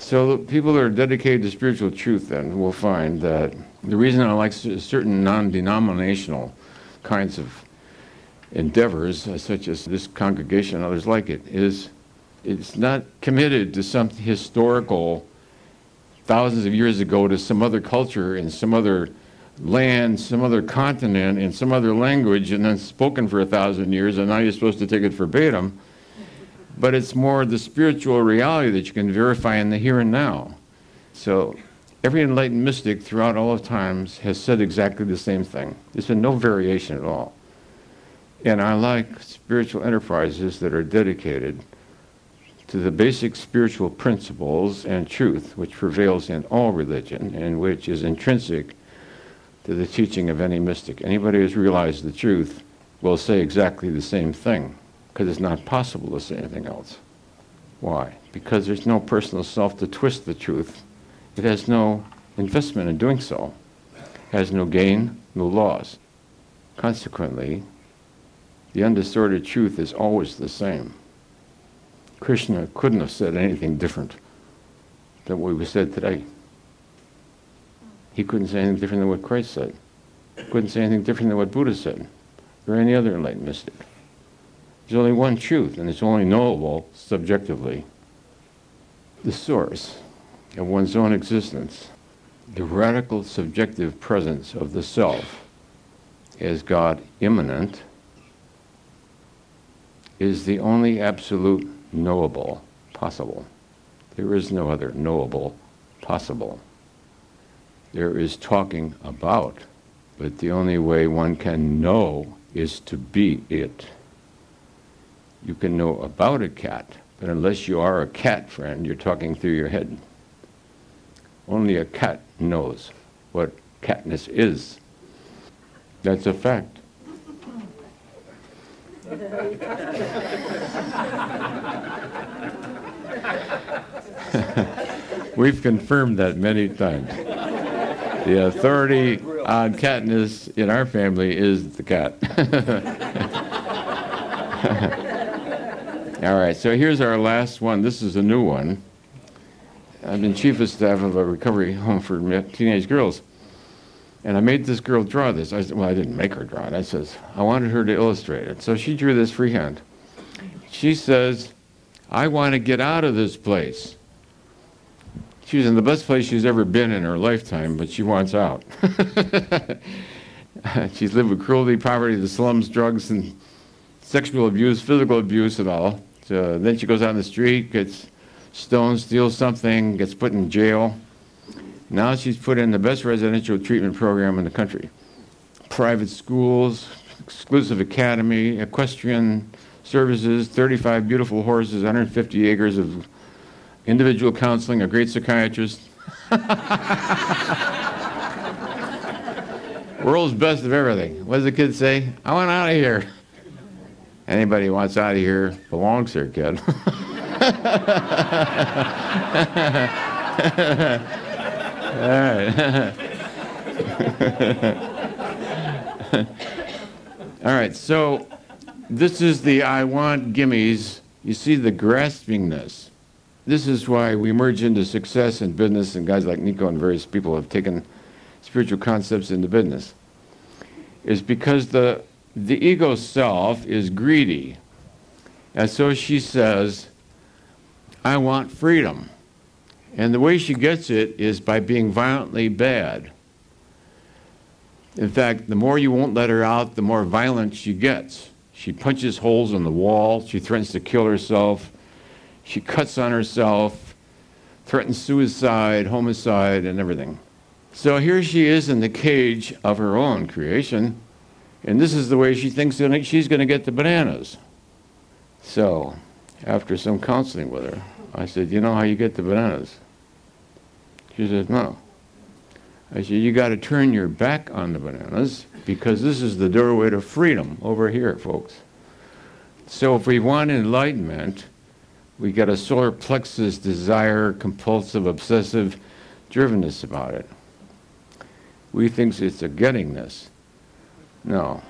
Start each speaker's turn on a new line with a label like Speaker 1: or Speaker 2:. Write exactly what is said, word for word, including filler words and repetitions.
Speaker 1: So people that are dedicated to spiritual truth then will find that the reason I like certain non-denominational kinds of endeavors, uh, such as this congregation and others like it, is it's not committed to some historical thousands of years ago to some other culture in some other land, some other continent, in some other language, and then spoken for a thousand years, and now you're supposed to take it verbatim. But it's more the spiritual reality that you can verify in the here and now. So every enlightened mystic throughout all of times has said exactly the same thing. There's been no variation at all. And I like spiritual enterprises that are dedicated to the basic spiritual principles and truth which prevails in all religion and which is intrinsic to the teaching of any mystic. Anybody who's realized the truth will say exactly the same thing, because it's not possible to say anything else. Why? Because there's no personal self to twist the truth. It has no investment in doing so. It has no gain, no loss. Consequently, the undistorted truth is always the same. Krishna couldn't have said anything different than what we said today. He couldn't say anything different than what Christ said. He couldn't say anything different than what Buddha said, or any other enlightened mystic. There's only one truth, and it's only knowable subjectively. The source of one's own existence, the radical subjective presence of the self as God immanent, is the only absolute knowable possible. There is no other knowable possible. There is talking about, but the only way one can know is to be it. You can know about a cat, but unless you are a cat friend, you're talking through your head. Only a cat knows what catness is. That's a fact. We've confirmed that many times. The authority on catness in our family is the cat. All right, so here's our last one. This is a new one. I've been chief of staff of a recovery home for teenage girls. And I made this girl draw this. I said, well, I didn't make her draw it. I says, I wanted her to illustrate it. So she drew this freehand. She says, I want to get out of this place. She was in the best place she's ever been in her lifetime, but she wants out. She's lived with cruelty, poverty, the slums, drugs, and sexual abuse, physical abuse, and all. So then she goes out in the street, gets stoned, steals something, gets put in jail. Now she's put in the best residential treatment program in the country. Private schools, exclusive academy, equestrian services, thirty-five beautiful horses, one hundred fifty acres of individual counseling, a great psychiatrist. World's best of everything. What does the kid say? I want out of here. Anybody who wants out of here belongs here, kid. All right. All right, so this is the I want gimmies. You see the graspingness. This is why we merge into success in business, and guys like Nico and various people have taken spiritual concepts into business. Is because the the ego self is greedy. And so she says, I want freedom. And the way she gets it is by being violently bad. In fact, the more you won't let her out, the more violent she gets. She punches holes in the wall. She threatens to kill herself. She cuts on herself, threatens suicide, homicide, and everything. So here she is in the cage of her own creation, and this is the way she thinks that she's going to get the bananas. So, after some counseling with her, I said, you know how you get the bananas? She said, no. I said, you got to turn your back on the bananas, because this is the doorway to freedom over here, folks. So if we want enlightenment, we got a solar plexus desire, compulsive, obsessive drivenness about it. We think it's a gettingness. No.